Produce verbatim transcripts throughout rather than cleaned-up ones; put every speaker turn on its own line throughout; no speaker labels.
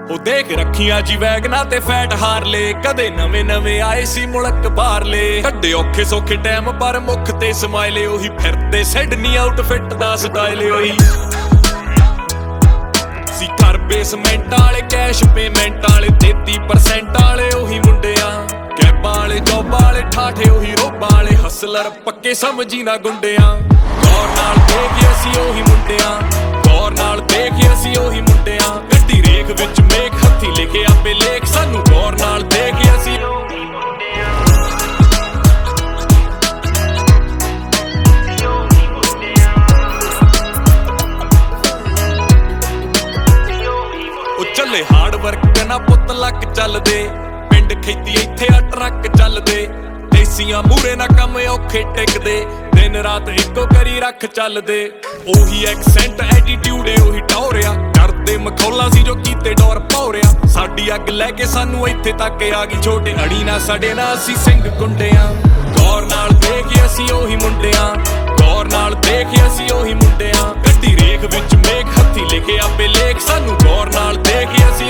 ਉਹ ਦੇਖ ਰੱਖੀਆਂ ਜੀ ਵੈਗਨਾ ਤੇ ਫੈਟ ਹਾਰਲੇ, ਕਦੇ ਨਵੇਂ ਨਵੇਂ ਆਏ ਸੀ ਮੁਲਕ ਬਾਹਰਲੇ। ਕੱਢੇ ਔਖੇ ਸੌਖੇ ਟਾਈਮ ਪਰ ਮੁੱਖ ਤੇ ਸਮਾਈਲੇ, ਉਹੀ ਫਿਰਦੇ ਸਿਡਨੀ ਆਊਟਫਿੱਟ ਦਾ ਸਟਾਈਲ ਉਹੀ ਸੀ। ਘਰ ਬੇਸਮੈਂਟ ਵਾਲੇ ਕੈਸ਼ ਪੇਮੈਂਟ ਵਾਲੇ ਤੇਤੀ ਪਰਸੈਂਟ ਵਾਲੇ ਉਹੀ ਮੁੰਡਿਆਂ, ਕੈਬਾਂ ਵਾਲੇ ਜੋਬਾਂ ਵਾਲੇ ਠਾਠੇ ਉਹੀ ਰੋਬਾਂ ਵਾਲੇ, ਹਸਲਰ ਪੱਕੇ ਸਮਝੀ ਨਾ ਗੁੰਡਿਆਂ। ਗੌਰ ਨਾਲ ਦੇਖ ਅਸੀਂ ਉਹੀ ਮੁੰਡਿਆਂ, ਗੌਰ ਨਾਲ ਦੇਖ ਅਸੀਂ ਉਹੀ ਮੁੰਡਿਆਂ। ਗੱਡੀ ਰੇਖ ਵਿੱਚ ਮੇਖ ਹੱਥੀ ਲਿਖੇ ਆਪੇ ਲੇਖ, ਸਾਨੂੰ ਗੌਰ ਨਾਲ ਦੇਖ ਅਸੀਂ ਉਹੀ ਮੁੰਡਿਆਂ। ਉਹ ਚੱਲੇ ਹਾਰਡ ਵਰਕ ਨਾ ਪੁੱਤ ਲੱਕ ਚੱਲਦੇ, ਪਿੰਡ ਖੇਤੀ ਇੱਥੇ ਆ ਟਰੱਕ ਚੱਲਦੇ। ਦੇਸੀਆਂ ਮੂਰੇ ਨਾ ਕੰਮ ਔਖੇ ਟਿਕਦੇ, ਦਿਨ ਰਾਤ ਇੱਕੋ ਕਰੀ ਰੱਖ ਚੱਲਦੇ। ਉਹੀ ਐਕਸੈਂਟ ਐਟੀਟਿਊਡ ਏ ਉਹੀ ਟੌਰਿਆ, ਕਰਦੇ ਮਖੌਲਾਂ ਸੀ ਜੋ ਕੀਤੇ ਡੋਰ ਭੌਰਿਆ। ਸਾਡੀ ਅੱਗ ਲੈ ਕੇ ਸਾਨੂੰ ਇੱਥੇ ਤੱਕ ਆ ਗਈ, ਛੋਟੇ ਅੜੀ ਨਾ ਸਾਡੇ ਨਾਲ ਅਸੀਂ ਸਿੰਘ ਗੁੰਡਿਆਂ। ਗੌਰ ਨਾਲ ਦੇਖ ਅਸੀਂ ਉਹੀ ਮੁੰਡਿਆਂ, ਗੌਰ ਨਾਲ ਦੇਖ ਅਸੀਂ ਉਹੀ ਮੁੰਡਿਆਂ। ਗੱਡੀ ਰੇਖ ਵਿੱਚ ਮੇਖ ਹੱਥੀ ਲਿਖੇ ਆਪੇ ਲੇਖ, ਸਾਨੂੰ ਗੌਰ ਨਾਲ ਦੇਖ ਅਸੀਂ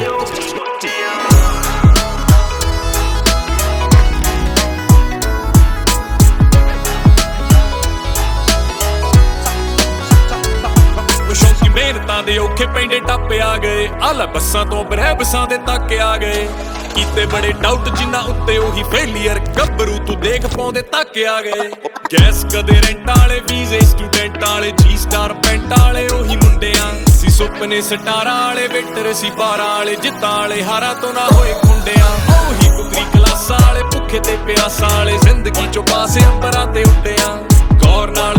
ਮਿਹਨਤਾਂ ਦੇ ਔਖੇ ਪੈਂਡੇ ਟੱਪ ਆ ਗਏ। ਆਲਾ ਬੱਸਾਂ ਤੋਂ ਬਰਹਿ ਬੱਸਾਂ ਦੇ ਤੱਕ ਆ ਗਏ, ਕੀਤੇ ਬੜੇ ਡਾਊਟ ਜਿੰਨਾ ਉੱਤੇ ਉਹੀ ਫੇਲੀਅਰ। ਗੱਭਰੂ ਤੂੰ ਦੇਖ ਪਾਉਂਦੇ ਤੱਕ ਆ ਗਏ। ਗੈਸ ਕਦੇ ਰੈਂਟ ਵਾਲੇ, ਵੀਜ਼ੇ ਸਟੂਡੈਂਟ ਵਾਲੇ, ਜੀ ਸਟਾਰ ਪੈਂਟ ਵਾਲੇ ਉਹੀ ਮੁੰਡਿਆਂ ਸੀ। ਸੁਪਨੇ ਸਟਾਰਾਂ ਵਾਲੇ, ਵੇਟਰ ਸੀ ਬਾਰਾਂ ਵਾਲੇ, ਜਿੱਤਾਂ ਵਾਲੇ ਹਾਰਾਂ ਤੋਂ ਨਾ ਹੋਏ ਖੁੰਡਿਆਂ। ਉਹੀ ਕੁਕਰੀ ਕਲਾਸਾਂ ਵਾਲੇ, ਭੁੱਖੇ ਤੇ ਪਿਆਸਾਂ ਵਾਲੇ, ਜ਼ਿੰਦਗੀ ਚੋਂ ਪਾਸੇ ਅੰਬਰਾਂ ਤੇ ਉੱਡਿਆਂ। ਗੌਰ ਨਾਲ